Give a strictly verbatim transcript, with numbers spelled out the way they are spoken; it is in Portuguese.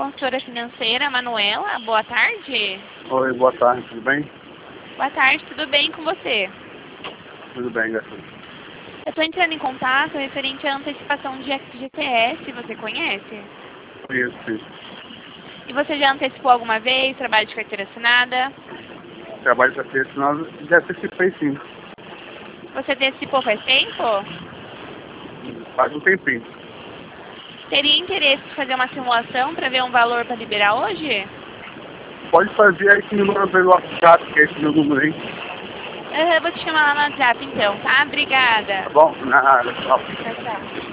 consultora financeira, Manuela. Boa tarde. Oi, boa tarde, tudo bem? Boa tarde, tudo bem com você? Tudo bem, graças a Deus. Eu estou entrando em contato referente à antecipação de F G T S, você conhece? Conheço, sim. E você já antecipou alguma vez, trabalho de carteira assinada? Trabalho para ter assinado, já antecipei, sim. Você antecipou faz tempo? Faz um tempinho. Teria interesse em fazer uma simulação para ver um valor para liberar hoje? Pode fazer aí que me manda pelo WhatsApp, que é esse meu número aí. Eu vou te chamar lá no WhatsApp então, tá? Obrigada. Tá bom? Nada, tchau. Tchau, tchau.